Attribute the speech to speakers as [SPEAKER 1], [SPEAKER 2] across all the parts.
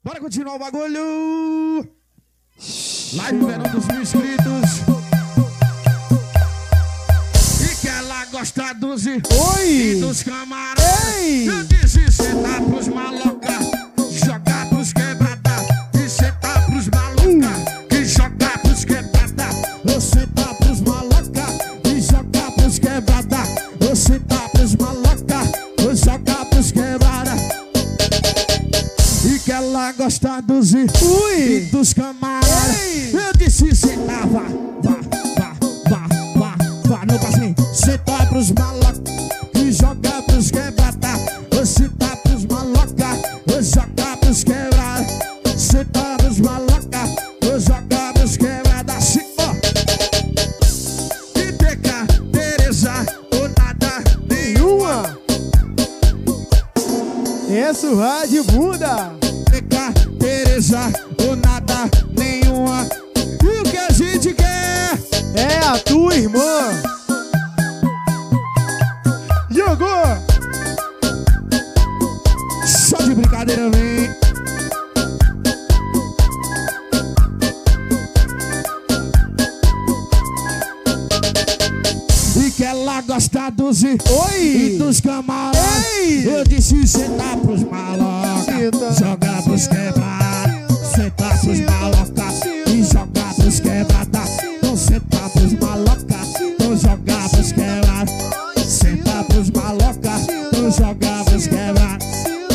[SPEAKER 1] Bora continuar o bagulho. Live verão dos 1000 inscritos. E que ela gosta dos e dos camaradas. Eu disse sentar pros maloca, jogar pros quebrada. E sentar pros maloca, e jogar pros quebrada. Eu sentar pros maloca, e jogar pros quebrada. Eu sentar pros maloca, eu jogar pros quebrada. E que ela gosta dos e dos camaradas. Eu disse sentar, vá, não assim. Sentar pros maloca e jogar pros quebrada. Eu sentar pros maloca, eu jogar pros quebrada. Sentar pros maloca, eu jogar pros quebrada. Assim, ó. E TK, Tereza, ou nada nenhuma.
[SPEAKER 2] É surra de bunda.
[SPEAKER 1] TK, Tereza, ou nada nenhuma. E o que a gente quer
[SPEAKER 2] é a tua irmã. Jogou!
[SPEAKER 1] Só de brincadeira, vem. E que ela gosta dos e dos camaradas. Eu disse sentar pros malocas, jogar pros quebrados. Sentar pros malocas e jogar pros quebrados. Então sentar pros malocas, então jogar pros quebrados. Sentar pros malocas, então jogar pros quebrados.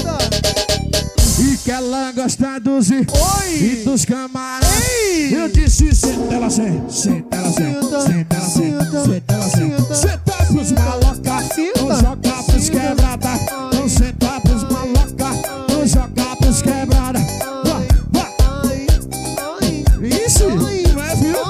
[SPEAKER 1] E que ela gosta dos e dos camaradas. Eu disse senta ela sem, senta ela sem, senta ela sem, senta ela sem. Sentar pros malocas, então jogar pros quebradas. Então sentar pros malocas, então jogar pros quebradas. Isso, não é, viu?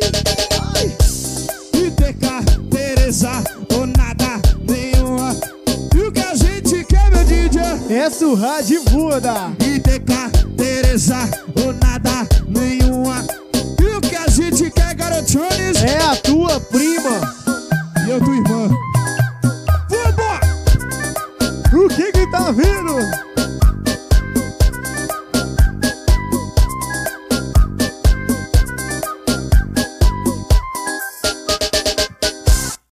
[SPEAKER 1] E TK, Tereza, ou nada nenhuma. E o que a gente quer, meu DJ?
[SPEAKER 2] É surra de bunda.
[SPEAKER 1] E TK, Tereza, ou nada nenhuma. E o que a gente quer, garotones?
[SPEAKER 2] É a tua prima.